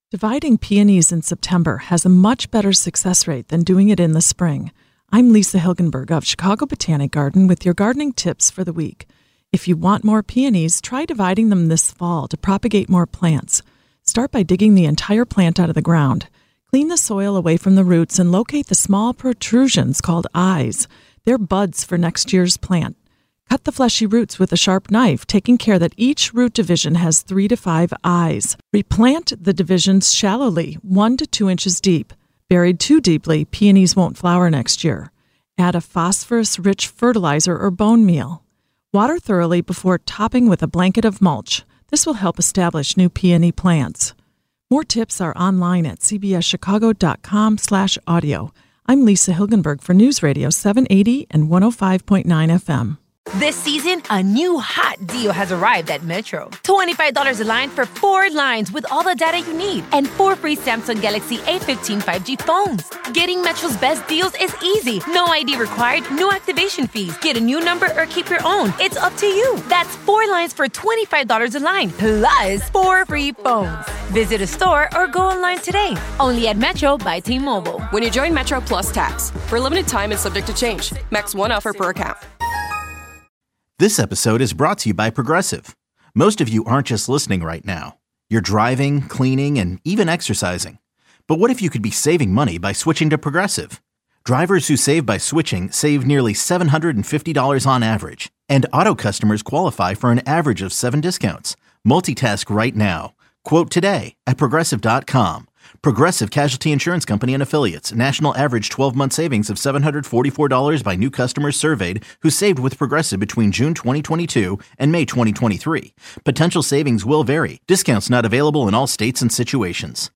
Dividing peonies in September has a much better success rate than doing it in the spring. I'm Lisa Hilgenberg of Chicago Botanic Garden with your gardening tips for the week. If you want more peonies, try dividing them this fall to propagate more plants. Start by digging the entire plant out of the ground. Clean the soil away from the roots and locate the small protrusions called eyes. They're buds for next year's plant. Cut the fleshy roots with a sharp knife, taking care that each root division has 3 to 5 eyes. Replant the divisions shallowly, 1 to 2 inches deep. Buried too deeply, peonies won't flower next year. Add a phosphorus-rich fertilizer or bone meal. Water thoroughly before topping with a blanket of mulch. This will help establish new peony plants. More tips are online at cbschicago.com/audio. I'm Lisa Hilgenberg for News Radio 780 and 105.9 FM. This season, a new hot deal has arrived at Metro. $25 a line for 4 lines with all the data you need and 4 free Samsung Galaxy A15 5G phones. Getting Metro's best deals is easy. No ID required, no activation fees. Get a new number or keep your own. It's up to you. That's 4 lines for $25 a line, plus 4 free phones. Visit a store or go online today. Only at Metro by T-Mobile. When you join Metro Plus Tax, for a limited time and subject to change. Max 1 offer per account. This episode is brought to you by Progressive. Most of you aren't just listening right now. You're driving, cleaning, and even exercising. But what if you could be saving money by switching to Progressive? Drivers who save by switching save nearly $750 on average. And auto customers qualify for an average of 7 discounts. Multitask right now. Quote today at Progressive.com. Progressive Casualty Insurance Company and Affiliates. National average 12-month savings of $744 by new customers surveyed who saved with Progressive between June 2022 and May 2023. Potential savings will vary. Discounts not available in all states and situations.